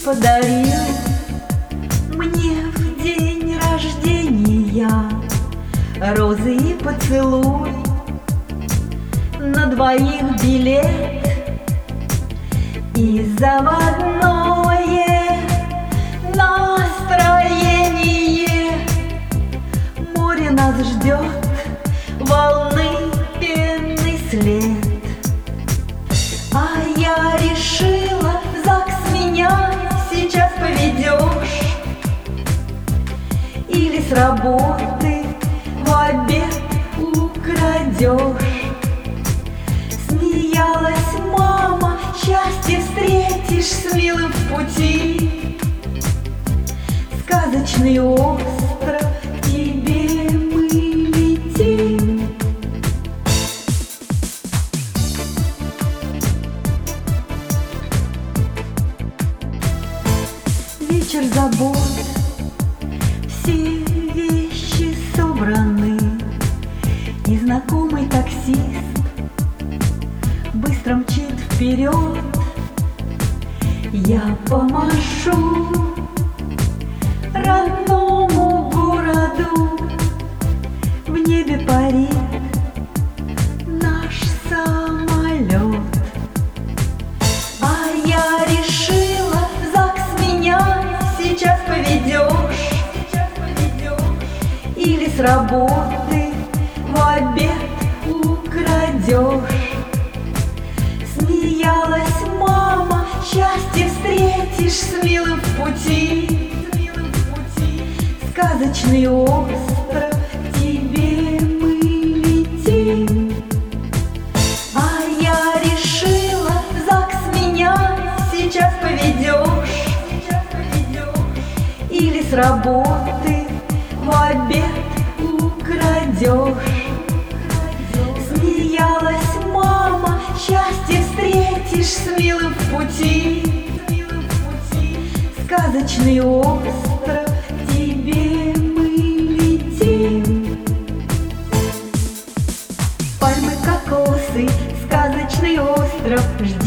подарил мне в день рождения розы и поцелуй, на двоих билет и заводное настроение. Море нас ждет, волны, пенный след. А я решила, в ЗАГС меня сейчас поведешь, или с работы в обед украдешь. Смеялась мама: счастье встретишь с милым в пути. Сказочный остров, к тебе мы летим. Вечер забот, все вещи собраны, и знакомый таксист быстро мчит вперед. Я помашу родному городу, в небе парит наш самолет. А я решила, в ЗАГС меня сейчас поведешь, или с работы в обед украдешь. Смеялась мама: счастье встретишь с милым в пути. Сказочный остров, к тебе мы летим. А я решила, в ЗАГС меня сейчас поведешь, или с работы в обед украдешь. Смеялась мама: счастье встретишь с милым в пути. Сказочный остров, к тебе мы летим. Пальмы, кокосы, сказочный остров ждет.